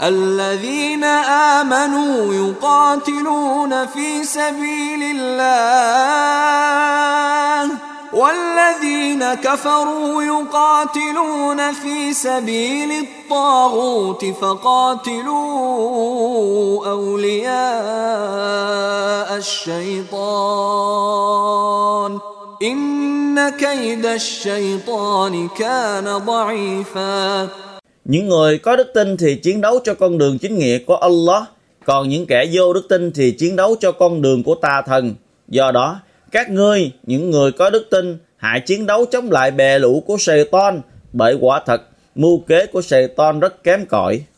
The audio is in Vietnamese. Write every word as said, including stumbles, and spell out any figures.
الذين آمنوا يقاتلون في سبيل الله والذين كفروا يقاتلون في سبيل الطاغوت فقاتلوا أولياء الشيطان إن كيد الشيطان كان ضعيفا. Những người có đức tin thì chiến đấu cho con đường chính nghĩa của Allah, còn những kẻ vô đức tin thì chiến đấu cho con đường của tà thần. Do đó, các ngươi, những người có đức tin, hãy chiến đấu chống lại bè lũ của Satan, bởi quả thật, mưu kế của Satan rất kém cỏi.